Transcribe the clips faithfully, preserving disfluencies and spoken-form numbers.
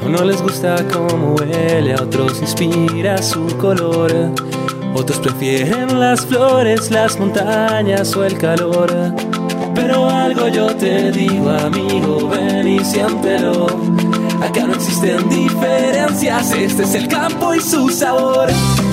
No les gusta cómo huele, a otros inspira su color. Otros prefieren las flores, las montañas o el calor. Pero algo yo te digo, amigo, ven y siéntelo. Acá no existen diferencias, este es el campo y su sabor.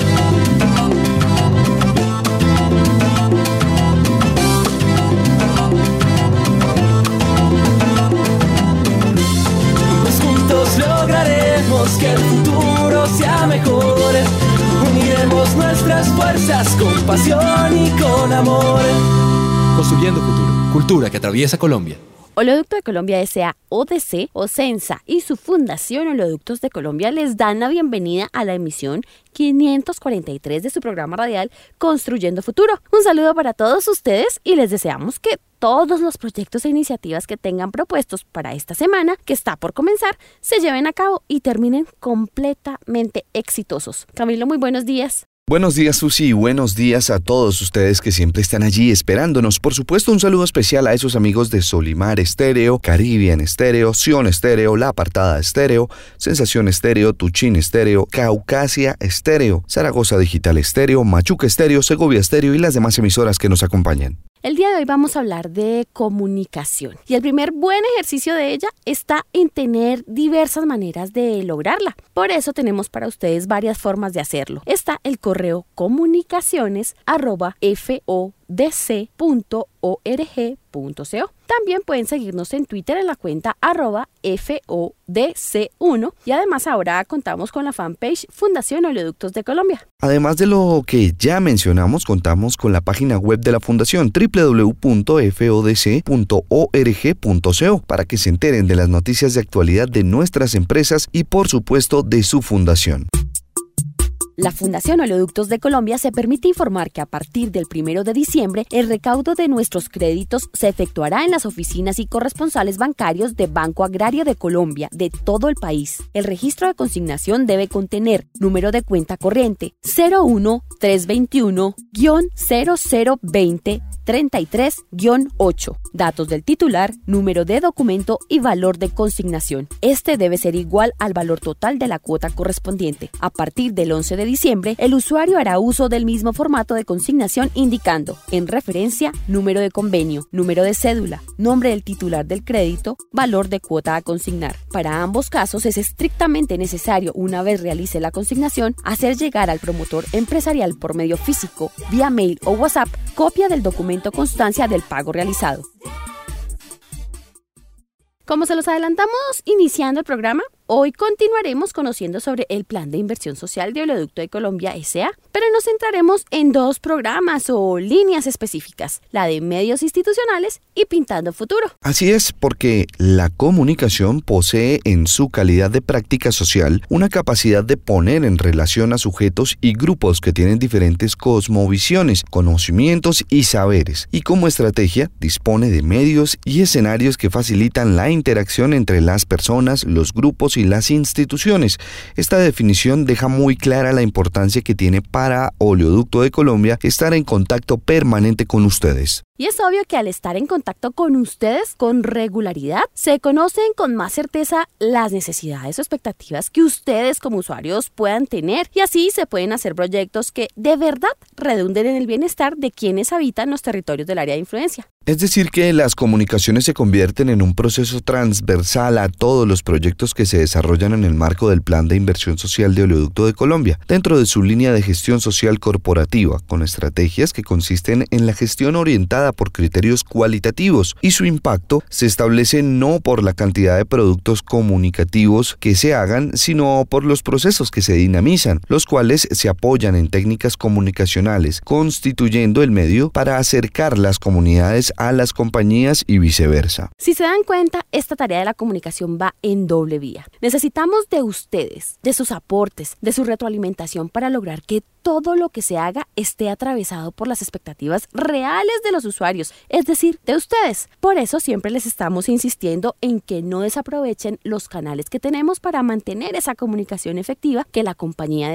Pues juntos lograremos que el futuro sea mejor. Uniremos nuestras fuerzas con pasión y con amor. Construyendo futuro. Cultura que atraviesa Colombia. Oleoducto de Colombia S A, O D C, Ocensa y su fundación Oleoductos de Colombia les dan la bienvenida a la emisión quinientos cuarenta y tres de su programa radial Construyendo Futuro. Un saludo para todos ustedes y les deseamos que todos los proyectos e iniciativas que tengan propuestos para esta semana que está por comenzar se lleven a cabo y terminen completamente exitosos. Camilo, muy buenos días. Buenos días, Susi, y buenos días a todos ustedes que siempre están allí esperándonos. Por supuesto, un saludo especial a esos amigos de Solimar Estéreo, Caribbean Estéreo, Sion Estéreo, La Apartada Estéreo, Sensación Estéreo, Tuchín Estéreo, Caucasia Estéreo, Zaragoza Digital Estéreo, Machuca Estéreo, Segovia Estéreo y las demás emisoras que nos acompañan. El día de hoy vamos a hablar de comunicación y el primer buen ejercicio de ella está en tener diversas maneras de lograrla. Por eso tenemos para ustedes varias formas de hacerlo. Está el correo comunicaciones arroba fodc punto org punto co. También pueden seguirnos en Twitter en la cuenta arroba F O D C uno y además ahora contamos con la fanpage Fundación Oleoductos de Colombia. Además de lo que ya mencionamos, contamos con la página web de la Fundación doble u doble u doble u punto f o d c punto org punto co para que se enteren de las noticias de actualidad de nuestras empresas y por supuesto de su fundación. La Fundación Oleoductos de Colombia se permite informar que a partir del primero de diciembre el recaudo de nuestros créditos se efectuará en las oficinas y corresponsales bancarios de Banco Agrario de Colombia de todo el país. El registro de consignación debe contener número de cuenta corriente cero uno tres veintiuno cero cero veinte treinta y tres ocho, datos del titular, número de documento y valor de consignación. Este debe ser igual al valor total de la cuota correspondiente. A partir del once de diciembre, el usuario hará uso del mismo formato de consignación indicando, en referencia, número de convenio, número de cédula, nombre del titular del crédito, valor de cuota a consignar. Para ambos casos es estrictamente necesario, una vez realice la consignación, hacer llegar al promotor empresarial por medio físico, vía mail o WhatsApp, copia del documento constancia del pago realizado. Como se los adelantamos iniciando el programa, hoy continuaremos conociendo sobre el Plan de Inversión Social de Oleoducto de Colombia S A, pero nos centraremos en dos programas o líneas específicas, la de medios institucionales y Pintando Futuro. Así es, porque la comunicación posee en su calidad de práctica social una capacidad de poner en relación a sujetos y grupos que tienen diferentes cosmovisiones, conocimientos y saberes, y como estrategia dispone de medios y escenarios que facilitan la interacción entre las personas, los grupos y las instituciones. Esta definición deja muy clara la importancia que tiene para Oleoducto de Colombia estar en contacto permanente con ustedes. Y es obvio que al estar en contacto con ustedes con regularidad, se conocen con más certeza las necesidades o expectativas que ustedes como usuarios puedan tener y así se pueden hacer proyectos que de verdad redunden en el bienestar de quienes habitan los territorios del área de influencia. Es decir, que las comunicaciones se convierten en un proceso transversal a todos los proyectos que se desarrollan en el marco del Plan de Inversión Social de Oleoducto de Colombia, dentro de su línea de gestión social corporativa, con estrategias que consisten en la gestión orientada por criterios cualitativos, y su impacto se establece no por la cantidad de productos comunicativos que se hagan, sino por los procesos que se dinamizan, los cuales se apoyan en técnicas comunicacionales, constituyendo el medio para acercar las comunidades a las compañías y viceversa. Si se dan cuenta, esta tarea de la comunicación va en doble vía. Necesitamos de ustedes, de sus aportes, de su retroalimentación para lograr que todo lo que se haga esté atravesado por las expectativas reales de los usuarios, es decir, de ustedes. Por eso siempre les estamos insistiendo en que no desaprovechen los canales que tenemos para mantener esa comunicación efectiva que la compañía desea.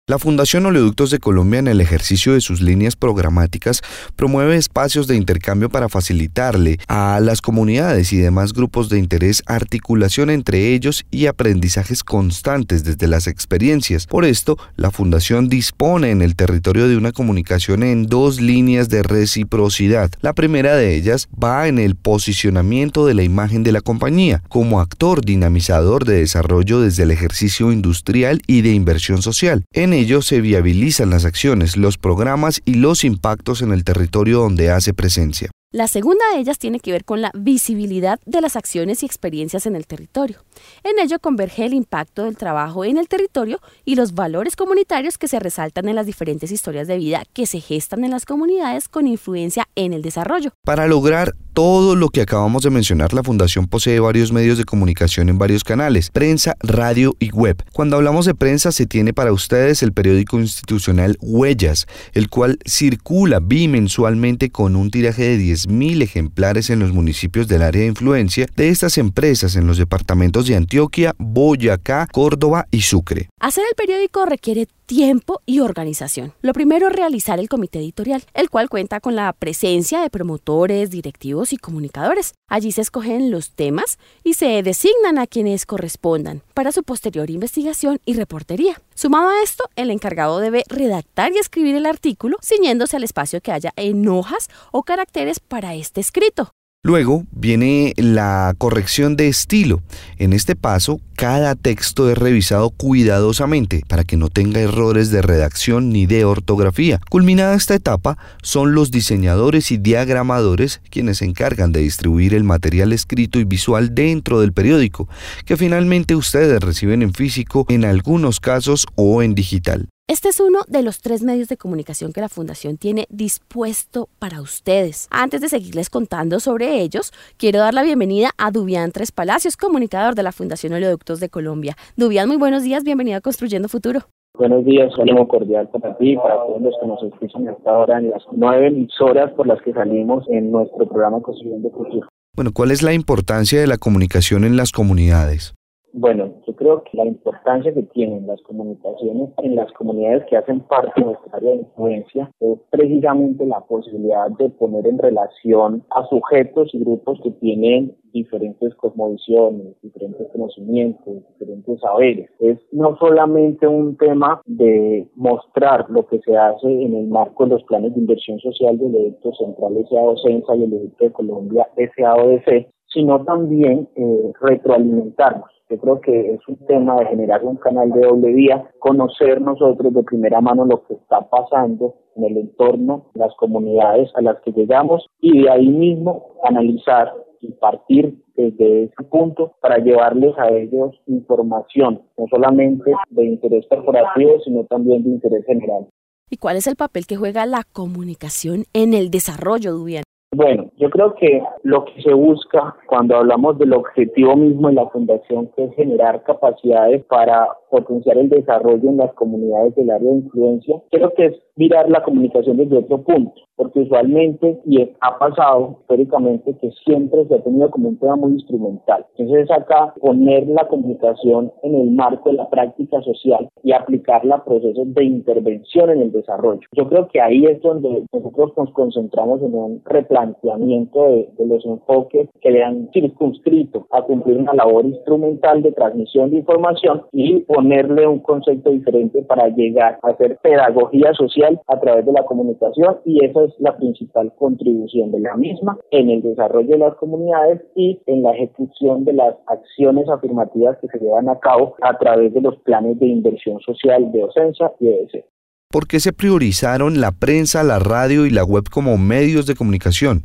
La Fundación Oleoductos de Colombia, en el ejercicio de sus líneas programáticas, promueve espacios de intercambio para facilitarle a las comunidades y demás grupos de interés articulación entre ellos y aprendizajes constantes desde las experiencias. Por esto, la Fundación dispone en el territorio de una comunicación en dos líneas de reciprocidad. La primera de ellas va en el posicionamiento de la imagen de la compañía como actor dinamizador de desarrollo desde el ejercicio industrial y de inversión social. En ello se viabilizan las acciones, los programas y los impactos en el territorio donde hace presencia. La segunda de ellas tiene que ver con la visibilidad de las acciones y experiencias en el territorio. En ello converge el impacto del trabajo en el territorio y los valores comunitarios que se resaltan en las diferentes historias de vida que se gestan en las comunidades con influencia en el desarrollo. Para lograr todo lo que acabamos de mencionar, la Fundación posee varios medios de comunicación en varios canales: prensa, radio y web. Cuando hablamos de prensa, se tiene para ustedes el periódico institucional Huellas, el cual circula bimensualmente con un tiraje de diez mil ejemplares en los municipios del área de influencia de estas empresas en los departamentos de Antioquia, Boyacá, Córdoba y Sucre. Hacer el periódico requiere tiempo y organización. Lo primero es realizar el comité editorial, el cual cuenta con la presencia de promotores, directivos y comunicadores. Allí se escogen los temas y se designan a quienes correspondan para su posterior investigación y reportería. Sumado a esto, el encargado debe redactar y escribir el artículo, ciñéndose al espacio que haya en hojas o caracteres para este escrito. Luego viene la corrección de estilo. En este paso, cada texto es revisado cuidadosamente para que no tenga errores de redacción ni de ortografía. Culminada esta etapa, son los diseñadores y diagramadores quienes se encargan de distribuir el material escrito y visual dentro del periódico, que finalmente ustedes reciben en físico, en algunos casos, o en digital. Este es uno de los tres medios de comunicación que la Fundación tiene dispuesto para ustedes. Antes de seguirles contando sobre ellos, quiero dar la bienvenida a Dubián Tres Palacios, comunicador de la Fundación Oleoductos de Colombia. Dubián, muy buenos días, bienvenido a Construyendo Futuro. Buenos días, saludo cordial para ti y para todos los que nos escuchan hasta ahora en las nueve emisoras por las que salimos en nuestro programa Construyendo Futuro. Bueno, ¿cuál es la importancia de la comunicación en las comunidades? Bueno, yo creo que la importancia que tienen las comunicaciones en las comunidades que hacen parte de nuestra área de influencia es precisamente la posibilidad de poner en relación a sujetos y grupos que tienen diferentes cosmovisiones, diferentes conocimientos, diferentes saberes. Es no solamente un tema de mostrar lo que se hace en el marco de los planes de inversión social del Oleoducto Central S A Ocensa y el Oleoducto de Colombia S A O D C, sino también eh, retroalimentarnos. Yo creo que es un tema de generar un canal de doble vía, conocer nosotros de primera mano lo que está pasando en el entorno, las comunidades a las que llegamos y de ahí mismo analizar y partir desde ese punto para llevarles a ellos información, no solamente de interés corporativo, sino también de interés general. ¿Y cuál es el papel que juega la comunicación en el desarrollo, Dubián? Bueno, yo creo que lo que se busca cuando hablamos del objetivo mismo de la Fundación, que es generar capacidades para potenciar el desarrollo en las comunidades del área de influencia, creo que es mirar la comunicación desde otro punto, porque usualmente, y ha pasado históricamente, que siempre se ha tenido como un tema muy instrumental. Entonces acá poner la comunicación en el marco de la práctica social y aplicarla a procesos de intervención en el desarrollo. Yo creo que ahí es donde nosotros nos concentramos en un replanteamiento de, de los enfoques que le han circunscrito a cumplir una labor instrumental de transmisión de información y ponerle un concepto diferente para llegar a hacer pedagogía social a través de la comunicación, y esa es la principal contribución de la misma en el desarrollo de las comunidades y en la ejecución de las acciones afirmativas que se llevan a cabo a través de los planes de inversión social de Ocensa y E D C. ¿Por qué se priorizaron la prensa, la radio y la web como medios de comunicación?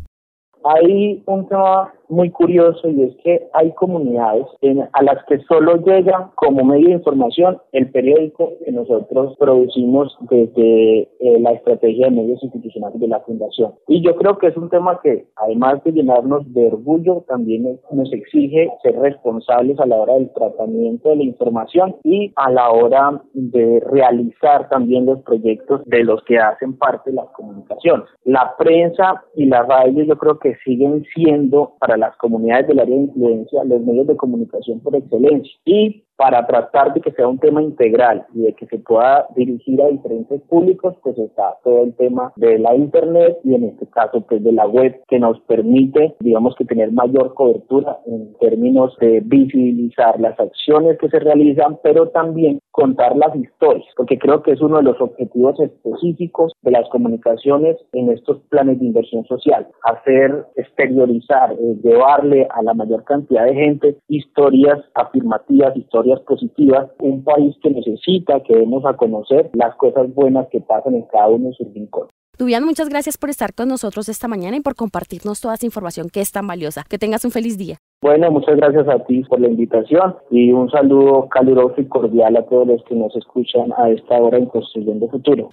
Hay un tema muy curioso y es que hay comunidades en, a las que solo llega como medio de información el periódico que nosotros producimos desde eh, la estrategia de medios institucionales de la Fundación. Y yo creo que es un tema que, además de llenarnos de orgullo, también nos exige ser responsables a la hora del tratamiento de la información y a la hora de realizar también los proyectos de los que hacen parte de las comunicaciones. La prensa y la radio yo creo que siguen siendo para las comunidades del área de influencia los medios de comunicación por excelencia, y para tratar de que sea un tema integral y de que se pueda dirigir a diferentes públicos, pues está todo el tema de la internet y en este caso pues de la web, que nos permite, digamos que tener mayor cobertura en términos de visibilizar las acciones que se realizan, pero también contar las historias, porque creo que es uno de los objetivos específicos de las comunicaciones en estos planes de inversión social, hacer exteriorizar, eh, llevarle a la mayor cantidad de gente historias afirmativas, historias positivas, un país que necesita, que demos a conocer las cosas buenas que pasan en cada uno de sus rincones. Dubián, muchas gracias por estar con nosotros esta mañana y por compartirnos toda esa información que es tan valiosa. Que tengas un feliz día. Bueno, muchas gracias a ti por la invitación y un saludo caluroso y cordial a todos los que nos escuchan a esta hora en Construyendo Futuro.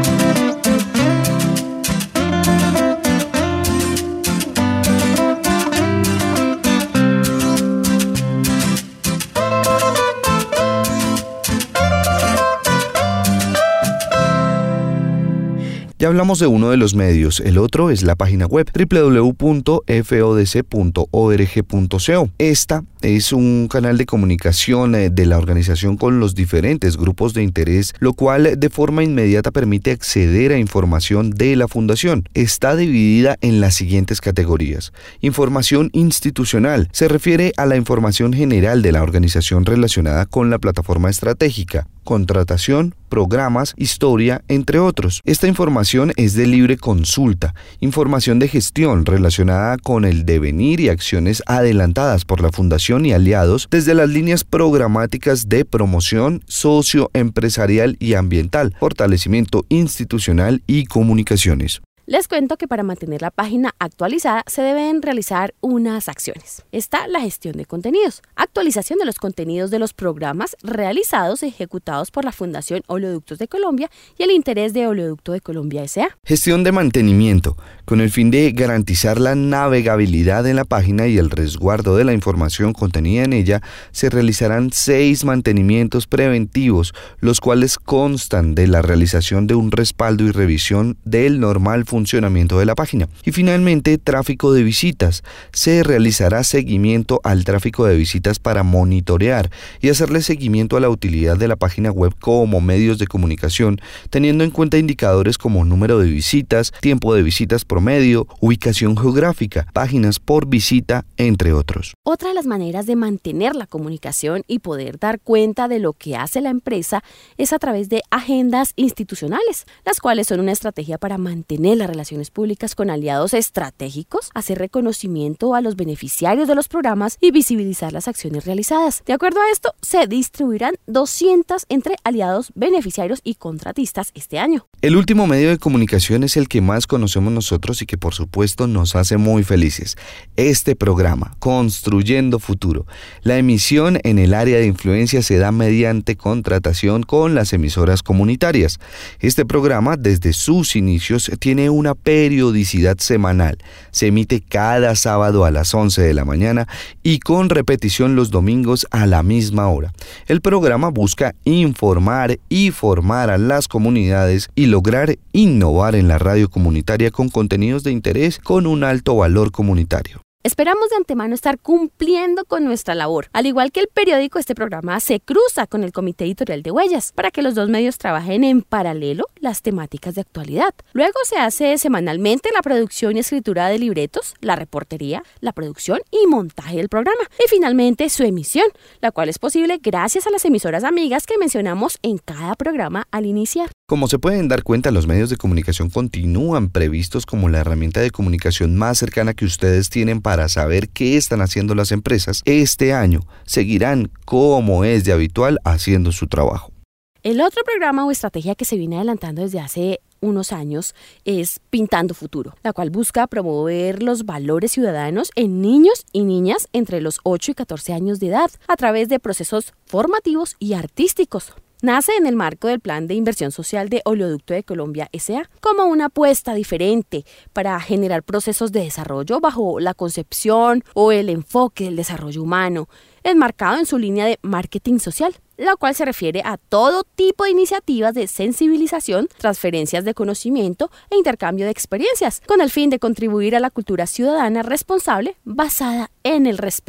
Ya hablamos de uno de los medios, el otro es la página web doble u doble u doble u punto f o d c punto org punto co. Esta es un canal de comunicación de la organización con los diferentes grupos de interés, lo cual de forma inmediata permite acceder a información de la fundación. Está dividida en las siguientes categorías. Información institucional se refiere a la información general de la organización relacionada con la plataforma estratégica, contratación, programas, historia, entre otros. Esta información es de libre consulta. Información de gestión relacionada con el devenir y acciones adelantadas por la Fundación y aliados desde las líneas programáticas de promoción socioempresarial y ambiental, fortalecimiento institucional y comunicaciones. Les cuento que para mantener la página actualizada se deben realizar unas acciones. Está la gestión de contenidos, actualización de los contenidos de los programas realizados y ejecutados por la Fundación Oleoductos de Colombia y el interés de Oleoducto de Colombia S A Gestión de mantenimiento, con el fin de garantizar la navegabilidad en la página y el resguardo de la información contenida en ella, se realizarán seis mantenimientos preventivos, los cuales constan de la realización de un respaldo y revisión del normal funcionamiento de la página. Y finalmente, tráfico de visitas. Se realizará seguimiento al tráfico de visitas para monitorear y hacerle seguimiento a la utilidad de la página web como medios de comunicación, teniendo en cuenta indicadores como número de visitas, tiempo de visitas promedio, ubicación geográfica, páginas por visita, entre otros. Otra de las maneras de mantener la comunicación y poder dar cuenta de lo que hace la empresa es a través de agendas institucionales, las cuales son una estrategia para mantener las relaciones públicas con aliados estratégicos, hacer reconocimiento a los beneficiarios de los programas y visibilizar las acciones realizadas. De acuerdo a esto, se distribuirán doscientos entre aliados, beneficiarios y contratistas este año. El último medio de comunicación es el que más conocemos nosotros y que por supuesto nos hace muy felices. Este programa, Construyendo Futuro. La emisión en el área de influencia se da mediante contratación con las emisoras comunitarias. Este programa, desde sus inicios, tiene una periodicidad semanal. Se emite cada sábado a las once de la mañana y con repetición los domingos a la misma hora. El programa busca informar y formar a las comunidades y lograr innovar en la radio comunitaria con contenidos de interés con un alto valor comunitario. Esperamos de antemano estar cumpliendo con nuestra labor. Al igual que el periódico, este programa se cruza con el Comité Editorial de Huellas para que los dos medios trabajen en paralelo las temáticas de actualidad. Luego se hace semanalmente la producción y escritura de libretos, la reportería, la producción y montaje del programa. Y finalmente su emisión, la cual es posible gracias a las emisoras amigas que mencionamos en cada programa al iniciar. Como se pueden dar cuenta, los medios de comunicación continúan previstos como la herramienta de comunicación más cercana que ustedes tienen para para saber qué están haciendo las empresas. Este año seguirán, como es de habitual, haciendo su trabajo. El otro programa o estrategia que se viene adelantando desde hace unos años es Pintando Futuro, la cual busca promover los valores ciudadanos en niños y niñas entre los ocho y catorce años de edad a través de procesos formativos y artísticos. Nace en el marco del Plan de Inversión Social de Oleoducto de Colombia S A como una apuesta diferente para generar procesos de desarrollo bajo la concepción o el enfoque del desarrollo humano, enmarcado en su línea de marketing social, la cual se refiere a todo tipo de iniciativas de sensibilización, transferencias de conocimiento e intercambio de experiencias, con el fin de contribuir a la cultura ciudadana responsable basada en el respeto.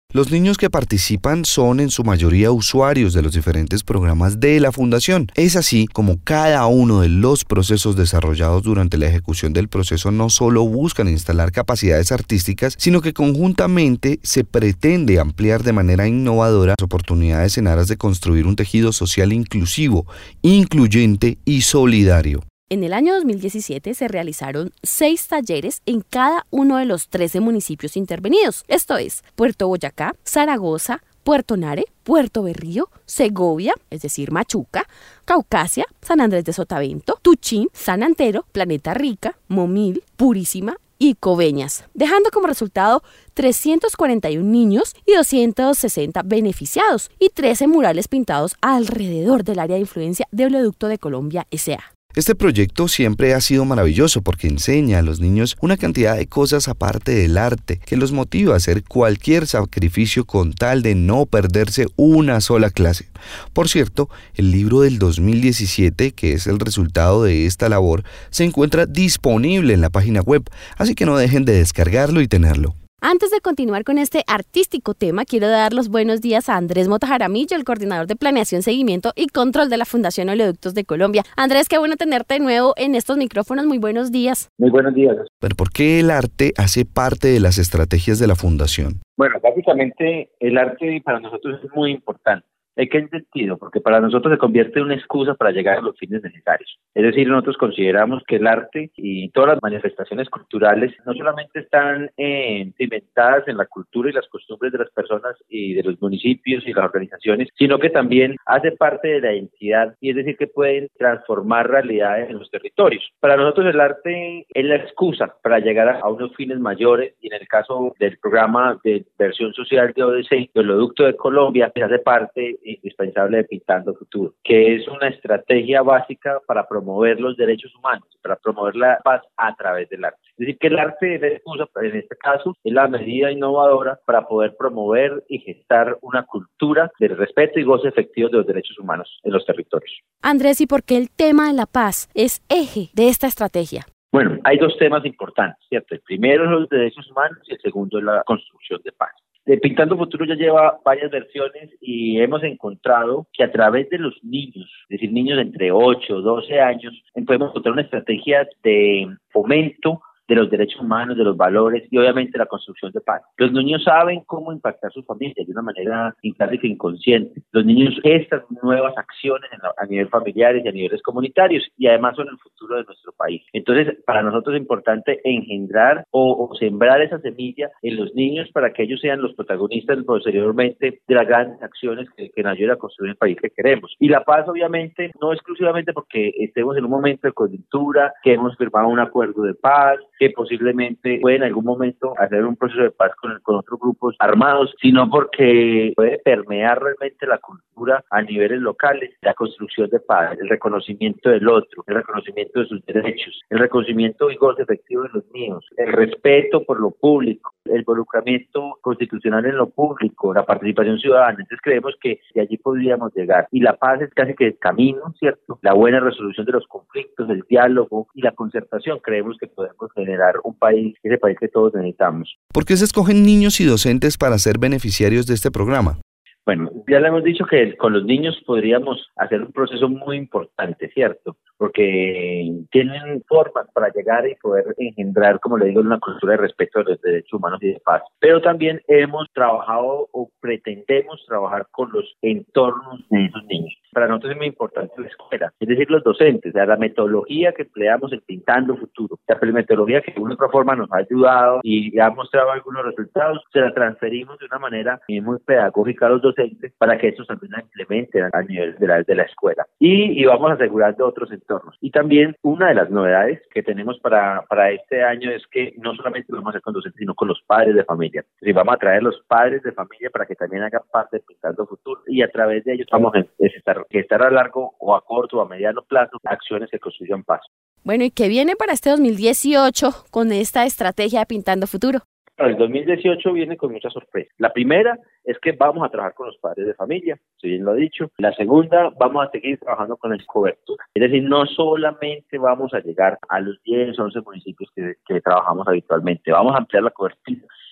Los niños que participan son en su mayoría usuarios de los diferentes programas de la Fundación. Es así como cada uno de los procesos desarrollados durante la ejecución del proceso no solo buscan instalar capacidades artísticas, sino que conjuntamente se pretende ampliar de manera innovadora las oportunidades en aras de construir un tejido social inclusivo, incluyente y solidario. En el año dos mil diecisiete se realizaron seis talleres en cada uno de los trece municipios intervenidos, esto es, Puerto Boyacá, Zaragoza, Puerto Nare, Puerto Berrío, Segovia, es decir, Machuca, Caucasia, San Andrés de Sotavento, Tuchín, San Antero, Planeta Rica, Momil, Purísima y Coveñas, dejando como resultado trescientos cuarenta y uno niños y doscientos sesenta beneficiados y trece murales pintados alrededor del área de influencia de Oleoducto de Colombia S A Este proyecto siempre ha sido maravilloso porque enseña a los niños una cantidad de cosas aparte del arte que los motiva a hacer cualquier sacrificio con tal de no perderse una sola clase. Por cierto, el libro del dos mil diecisiete, que es el resultado de esta labor, se encuentra disponible en la página web, así que no dejen de descargarlo y tenerlo. Antes de continuar con este artístico tema, quiero dar los buenos días a Andrés Mota Jaramillo, el coordinador de Planeación, Seguimiento y Control de la Fundación Oleoductos de Colombia. Andrés, qué bueno tenerte de nuevo en estos micrófonos. Muy buenos días. Muy buenos días. Pero ¿por qué el arte hace parte de las estrategias de la Fundación? Bueno, básicamente el arte para nosotros es muy importante. ¿En qué sentido? Porque para nosotros se convierte en una excusa para llegar a los fines necesarios. Es decir, nosotros consideramos que el arte y todas las manifestaciones culturales no solamente están eh, cimentadas en la cultura y las costumbres de las personas y de los municipios y las organizaciones, sino que también hace parte de la identidad, y es decir, que pueden transformar realidades en los territorios. Para nosotros el arte es la excusa para llegar a, a unos fines mayores, y en el caso del programa de inversión social de O D C, del Oleoducto de Colombia, que hace parte indispensable de Pintando Futuro, que es una estrategia básica para promover los derechos humanos, para promover la paz a través del arte. Es decir, que el arte es la excusa, en este caso, es la medida innovadora para poder promover y gestar una cultura del respeto y goce efectivo de los derechos humanos en los territorios. Andrés, ¿y por qué el tema de la paz es eje de esta estrategia? Bueno, hay dos temas importantes, ¿cierto? El primero es los derechos humanos y el segundo es la construcción de paz. De Pintando Futuro ya lleva varias versiones y hemos encontrado que a través de los niños, es decir, niños de entre ocho, doce años, podemos encontrar una estrategia de fomento de los derechos humanos, de los valores y obviamente la construcción de paz. Los niños saben cómo impactar su familia de una manera casi que inconsciente. Los niños gestan nuevas acciones en la, a nivel familiares y a niveles comunitarios, y además son el futuro de nuestro país. Entonces, para nosotros es importante engendrar o, o sembrar esa semilla en los niños para que ellos sean los protagonistas posteriormente de las grandes acciones que, que nos ayuden a construir el país que queremos. Y la paz, obviamente, no exclusivamente porque estemos en un momento de coyuntura, que hemos firmado un acuerdo de paz, que posiblemente puede en algún momento hacer un proceso de paz con, con otros grupos armados, sino porque puede permear realmente la cultura a niveles locales, la construcción de paz, el reconocimiento del otro, el reconocimiento de sus derechos, el reconocimiento y goce efectivo de los míos, el respeto por lo público, el involucramiento constitucional en lo público, la participación ciudadana. Entonces creemos que de allí podríamos llegar. Y la paz es casi que el camino, ¿cierto? La buena resolución de los conflictos, el diálogo y la concertación. Creemos que podemos generar un país, ese país que todos necesitamos. ¿Por qué se escogen niños y docentes para ser beneficiarios de este programa? Bueno, ya le hemos dicho que con los niños podríamos hacer un proceso muy importante, ¿cierto? Porque tienen formas para llegar y poder engendrar, como le digo, una cultura de respeto de los derechos humanos y de paz. Pero también hemos trabajado o pretendemos trabajar con los entornos de esos niños. Para nosotros es muy importante la escuela, es decir, los docentes, o sea, la metodología que empleamos en Pintando Futuro, la metodología que de una otra forma nos ha ayudado y ha mostrado algunos resultados, se la transferimos de una manera muy pedagógica a los docentes para que estos también la implementen a nivel de la, de la escuela. Y, y vamos asegurando otros entornos. Y también una de las novedades que tenemos para, para este año es que no solamente lo vamos a hacer con docentes, sino con los padres de familia. Es decir, vamos a traer los padres de familia para que también hagan parte de Pintando Futuro, y a través de ellos vamos a estar, estar a largo o a corto o a mediano plazo acciones que construyan paz. Bueno, ¿y qué viene para este dos mil dieciocho con esta estrategia de Pintando Futuro? El dos mil dieciocho viene con muchas sorpresas. La primera es que vamos a trabajar con los padres de familia, si bien lo he dicho. La segunda, vamos a seguir trabajando con la cobertura. Es decir, no solamente vamos a llegar a los diez, once municipios que, que trabajamos habitualmente, vamos a ampliar la cobertura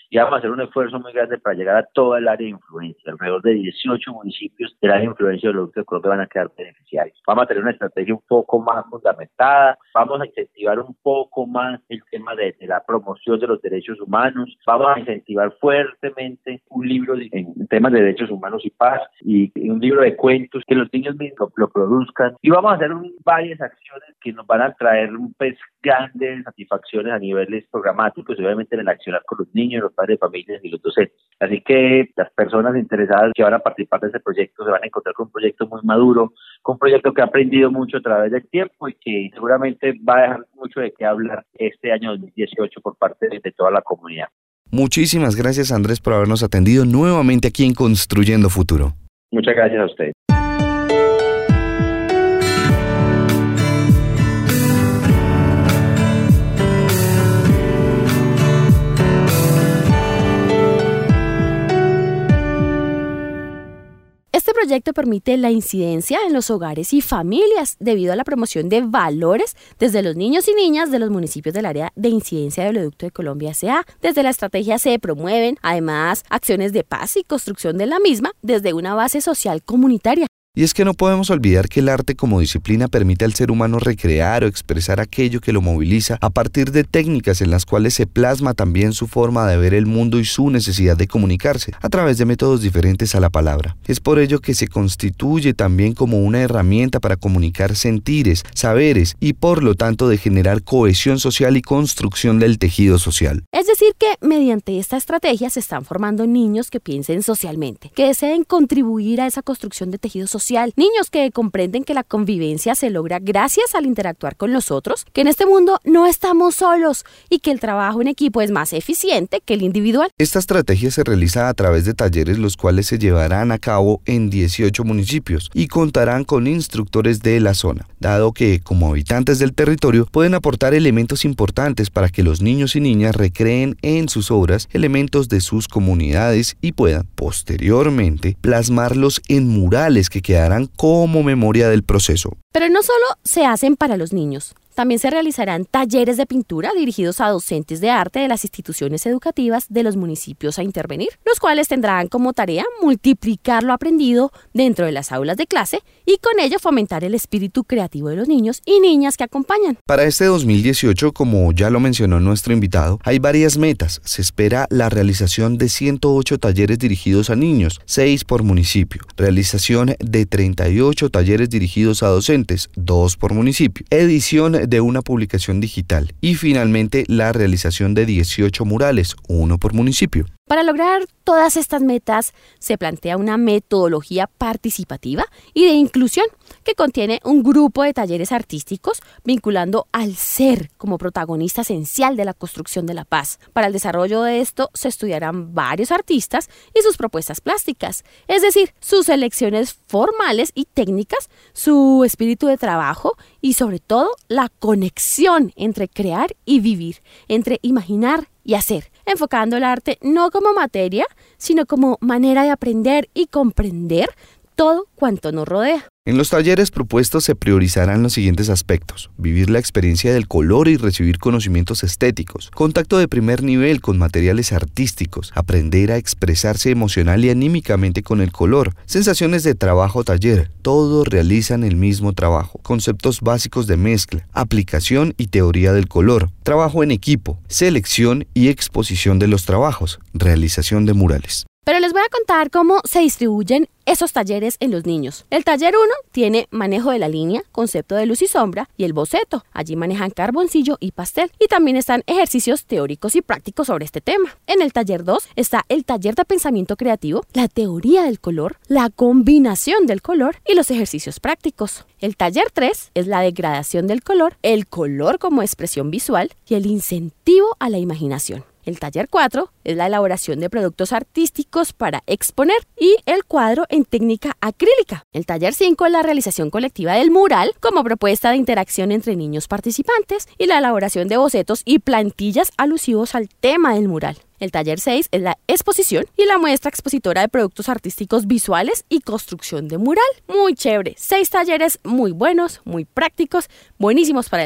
y vamos a hacer un esfuerzo muy grande para llegar a toda el área de influencia. Alrededor de dieciocho municipios del área de influencia del Oleoducto de Colombia van a quedar beneficiarios. Vamos a tener una estrategia un poco más fundamentada, vamos a incentivar un poco más el tema de, de la promoción de los derechos humanos, vamos a incentivar fuertemente un libro de, en temas de derechos humanos y paz, y, y un libro de cuentos que los niños mismos lo, lo produzcan, y vamos a hacer un, varias acciones que nos van a traer un pues, grandes satisfacciones a niveles programáticos y obviamente en el accionar con los niños, los padres de familias y los docentes. Así que las personas interesadas que van a participar de ese proyecto se van a encontrar con un proyecto muy maduro, con un proyecto que ha aprendido mucho a través del tiempo y que seguramente va a dejar mucho de qué hablar este año dos mil dieciocho por parte de, de toda la comunidad. Muchísimas gracias, Andrés, por habernos atendido nuevamente aquí en Construyendo Futuro. Muchas gracias a ustedes. Este proyecto permite la incidencia en los hogares y familias debido a la promoción de valores desde los niños y niñas de los municipios del área de incidencia del Oleoducto de Colombia S A Desde la estrategia se promueven, además, acciones de paz y construcción de la misma desde una base social comunitaria. Y es que no podemos olvidar que el arte como disciplina permite al ser humano recrear o expresar aquello que lo moviliza a partir de técnicas en las cuales se plasma también su forma de ver el mundo y su necesidad de comunicarse a través de métodos diferentes a la palabra. Es por ello que se constituye también como una herramienta para comunicar sentires, saberes y por lo tanto de generar cohesión social y construcción del tejido social. Es decir que mediante esta estrategia se están formando niños que piensen socialmente, que deseen contribuir a esa construcción de tejido social. Niños que comprenden que la convivencia se logra gracias al interactuar con los otros, que en este mundo no estamos solos y que el trabajo en equipo es más eficiente que el individual. Esta estrategia se realiza a través de talleres los cuales se llevarán a cabo en dieciocho municipios y contarán con instructores de la zona, dado que como habitantes del territorio pueden aportar elementos importantes para que los niños y niñas recreen en sus obras elementos de sus comunidades y puedan posteriormente plasmarlos en murales que quedan darán como memoria del proceso. Pero no solo se hacen para los niños. También se realizarán talleres de pintura dirigidos a docentes de arte de las instituciones educativas de los municipios a intervenir, los cuales tendrán como tarea multiplicar lo aprendido dentro de las aulas de clase y con ello fomentar el espíritu creativo de los niños y niñas que acompañan. Para este dos mil dieciocho, como ya lo mencionó nuestro invitado, hay varias metas. Se espera la realización de ciento ocho talleres dirigidos a niños, seis por municipio, realización de treinta y ocho talleres dirigidos a docentes, dos por municipio, edición de una publicación digital y finalmente la realización de dieciocho murales, uno por municipio. Para lograr todas estas metas se plantea una metodología participativa y de inclusión que contiene un grupo de talleres artísticos vinculando al ser como protagonista esencial de la construcción de la paz. Para el desarrollo de esto se estudiarán varios artistas y sus propuestas plásticas, es decir, sus elecciones formales y técnicas, su espíritu de trabajo y sobre todo la conexión entre crear y vivir, entre imaginar y hacer, enfocando el arte no como materia, sino como manera de aprender y comprender todo cuanto nos rodea. En los talleres propuestos se priorizarán los siguientes aspectos: vivir la experiencia del color y recibir conocimientos estéticos, contacto de primer nivel con materiales artísticos, aprender a expresarse emocional y anímicamente con el color, sensaciones de trabajo-taller, todos realizan el mismo trabajo, conceptos básicos de mezcla, aplicación y teoría del color, trabajo en equipo, selección y exposición de los trabajos, realización de murales. Pero les voy a contar cómo se distribuyen esos talleres en los niños. El taller uno tiene manejo de la línea, concepto de luz y sombra y el boceto. Allí manejan carboncillo y pastel. Y también están ejercicios teóricos y prácticos sobre este tema. En el taller dos está el taller de pensamiento creativo, la teoría del color, la combinación del color y los ejercicios prácticos. El taller tres es la degradación del color, el color como expresión visual y el incentivo a la imaginación. El taller cuatro es la elaboración de productos artísticos para exponer y el cuadro en técnica acrílica. El taller cinco es la realización colectiva del mural como propuesta de interacción entre niños participantes y la elaboración de bocetos y plantillas alusivos al tema del mural. El taller seis es la exposición y la muestra expositora de productos artísticos visuales y construcción de mural. Muy chévere. Seis talleres muy buenos, muy prácticos, buenísimos para el arte.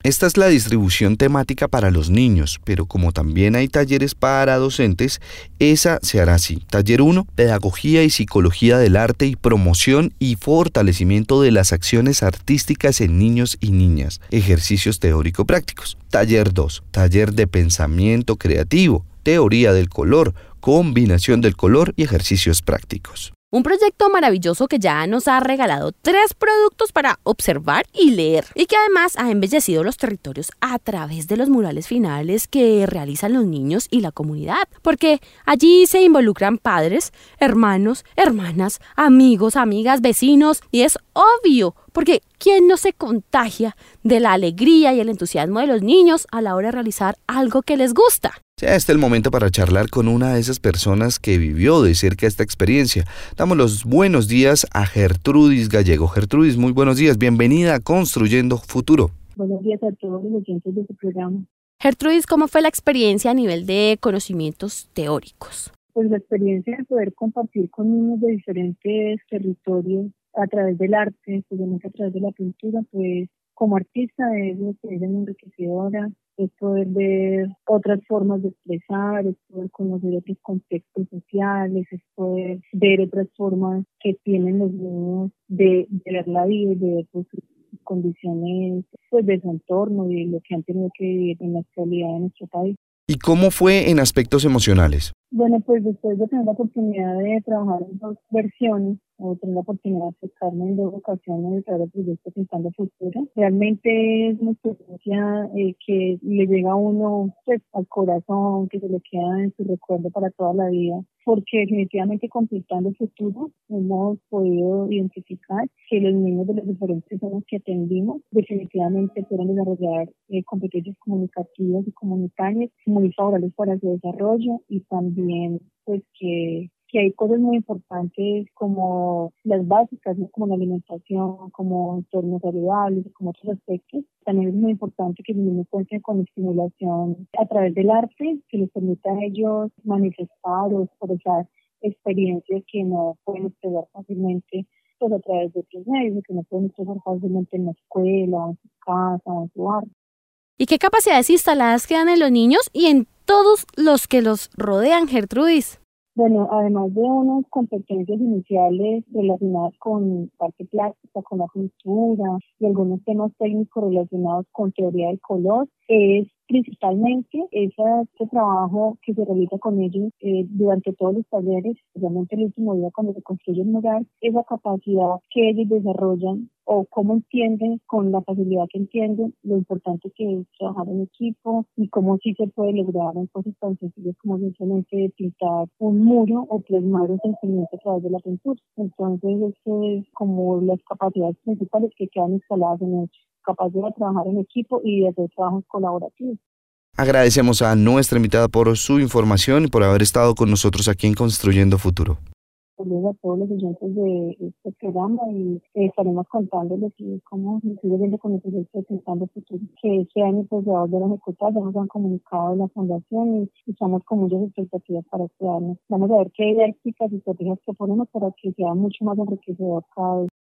Esta es la distribución temática para los niños, pero como también hay talleres para docentes, esa se hará así. Taller uno, Pedagogía y Psicología del Arte y Promoción y Fortalecimiento de las Acciones Artísticas en Niños y Niñas. Ejercicios teórico-prácticos. Taller dos, Taller de Pensamiento Creativo, Teoría del Color, Combinación del Color y Ejercicios Prácticos. Un proyecto maravilloso que ya nos ha regalado tres productos para observar y leer y que además ha embellecido los territorios a través de los murales finales que realizan los niños y la comunidad, porque allí se involucran padres, hermanos, hermanas, amigos, amigas, vecinos y es obvio, porque ¿quién no se contagia de la alegría y el entusiasmo de los niños a la hora de realizar algo que les gusta? Ya está el momento para charlar con una de esas personas que vivió de cerca esta experiencia. Damos los buenos días a Gertrudis Gallego. Gertrudis, muy buenos días. Bienvenida a Construyendo Futuro. Buenos días a todos los oyentes de su programa. Gertrudis, ¿cómo fue la experiencia a nivel de conocimientos teóricos? Pues la experiencia de poder compartir con niños de diferentes territorios a través del arte, especialmente a través de la pintura, pues como artista es una experiencia muy enriquecedora. Es poder ver otras formas de expresar, es poder conocer otros contextos sociales, es poder ver otras formas que tienen los niños de, de ver la vida y de ver pues, sus condiciones pues, de su entorno y de lo que han tenido que vivir en la actualidad de nuestro país. ¿Y cómo fue en aspectos emocionales? Bueno, pues después de tener la oportunidad de trabajar en dos versiones, o tener la oportunidad de acercarme en dos ocasiones de traer el proyecto Pintando Futuro, realmente es una experiencia eh, que le llega a uno pues, al corazón, que se le queda en su recuerdo para toda la vida, porque definitivamente con Pintando Futuro hemos podido identificar que los niños de las diferentes zonas que atendimos definitivamente pueden desarrollar eh, competencias comunicativas y comunitarias muy favorables para su desarrollo y también pues que que hay cosas muy importantes como las básicas, ¿no? Como la alimentación, como entornos saludables, como otros aspectos. También es muy importante que los niños cuenten con estimulación a través del arte, que les permita a ellos manifestar o expresar experiencias que no pueden expresar fácilmente pues, a través de otros medios, que no pueden expresar fácilmente en la escuela, o en su casa, o en su arte. ¿Y qué capacidades instaladas quedan en los niños y en todos los que los rodean, Gertrudis? Bueno, además de unas competencias iniciales relacionadas con parte plástica, con la pintura y algunos temas técnicos relacionados con teoría del color, es principalmente ese, ese trabajo que se realiza con ellos eh, durante todos los talleres, especialmente el último día cuando se construye el mural, esa capacidad que ellos desarrollan o cómo entienden, con la facilidad que entienden, lo importante que es trabajar en equipo y cómo sí se puede lograr en cosas tan sencillas como simplemente pintar un muro o plasmar un sentimiento a través de la pintura. Entonces, eso es como las capacidades principales que quedan instaladas en ellos. Capacidad de trabajar en equipo y de hacer trabajos colaborativos. Agradecemos a nuestra invitada por su información y por haber estado con nosotros aquí en Construyendo Futuro. Saludos a todos los oyentes de este programa y eh, estaremos contándoles cómo se sigue viendo con el proyecto de Pintando Futuro, que este año pues se va a volver a ejecutar. Ya nos han comunicado de la fundación y estamos con muchas expectativas para este año. Vamos a ver qué didácticas y estrategias que ponemos para que sea mucho más enriquecedor cada vez.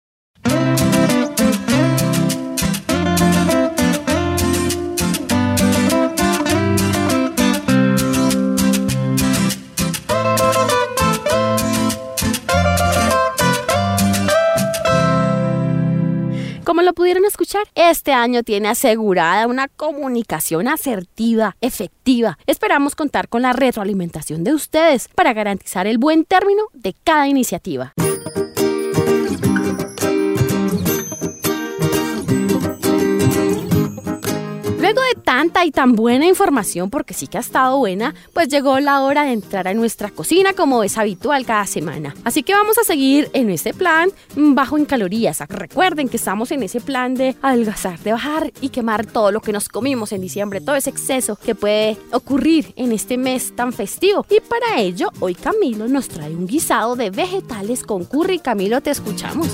Como lo pudieron escuchar, este año tiene asegurada una comunicación asertiva, efectiva. Esperamos contar con la retroalimentación de ustedes para garantizar el buen término de cada iniciativa. Luego de tanta y tan buena información, porque sí que ha estado buena, pues llegó la hora de entrar a nuestra cocina como es habitual cada semana. Así que vamos a seguir en este plan bajo en calorías. Recuerden que estamos en ese plan de adelgazar, de bajar y quemar todo lo que nos comimos en diciembre, todo ese exceso que puede ocurrir en este mes tan festivo. Y para ello, hoy Camilo nos trae un guisado de vegetales con curry. Camilo, te escuchamos.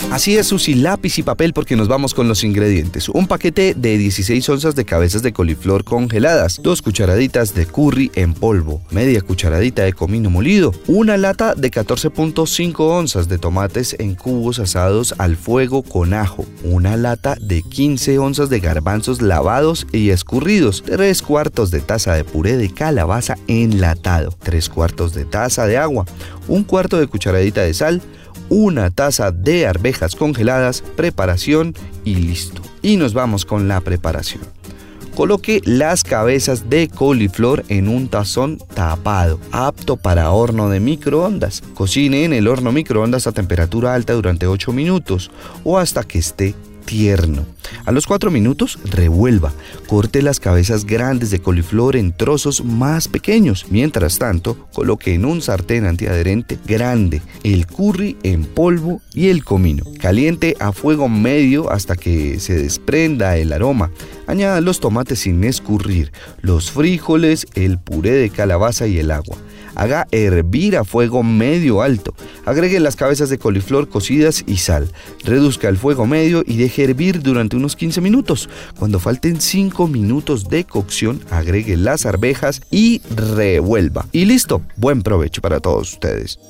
Así es, Susi, lápiz y papel porque nos vamos con los ingredientes. Un paquete de dieciséis onzas de cabezas de coliflor congeladas, dos cucharaditas de curry en polvo, media cucharadita de comino molido, una lata de catorce punto cinco onzas de tomates en cubos asados al fuego con ajo, una lata de quince onzas de garbanzos lavados y escurridos, tres cuartos de taza de puré de calabaza enlatado, tres cuartos de taza de agua, un cuarto de cucharadita de sal, una taza de arvejas congeladas, preparación y listo. Y nos vamos con la preparación. Coloque las cabezas de coliflor en un tazón tapado, apto para horno de microondas. Cocine en el horno microondas a temperatura alta durante ocho minutos o hasta que esté tierno. A los cuatro minutos, revuelva. Corte las cabezas grandes de coliflor en trozos más pequeños. Mientras tanto, coloque en un sartén antiadherente grande el curry en polvo y el comino. Caliente a fuego medio hasta que se desprenda el aroma. Añada los tomates sin escurrir, los frijoles, el puré de calabaza y el agua. Haga hervir a fuego medio alto. Agregue las cabezas de coliflor cocidas y sal. Reduzca el fuego medio y deje hervir durante unos quince minutos. Cuando falten cinco minutos de cocción, agregue las arvejas y revuelva. Y listo. Buen provecho para todos ustedes.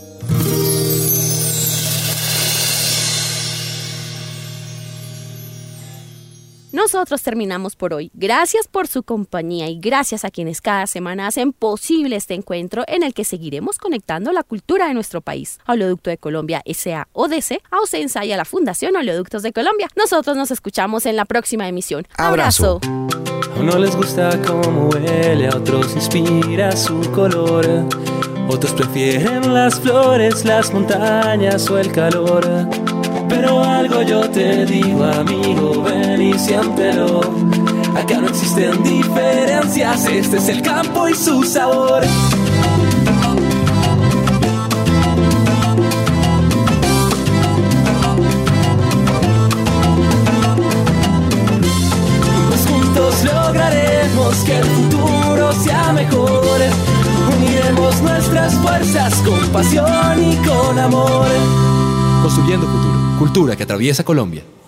Nosotros terminamos por hoy. Gracias por su compañía y gracias a quienes cada semana hacen posible este encuentro en el que seguiremos conectando la cultura de nuestro país. A Oleoducto de Colombia S A O D C, a OCENSA y a la Fundación Oleoductos de Colombia. Nosotros nos escuchamos en la próxima emisión. Abrazo. A uno les gusta cómo huele, a otros inspira su color. Otros prefieren las flores, las montañas o el calor. Pero algo yo te digo, amigo, ven y siéntelo. Acá no existen diferencias, este es el campo y su sabor. Pues juntos lograremos que el futuro sea mejor. Uniremos nuestras fuerzas con pasión y con amor. Construyendo futuro. Cultura que atraviesa Colombia.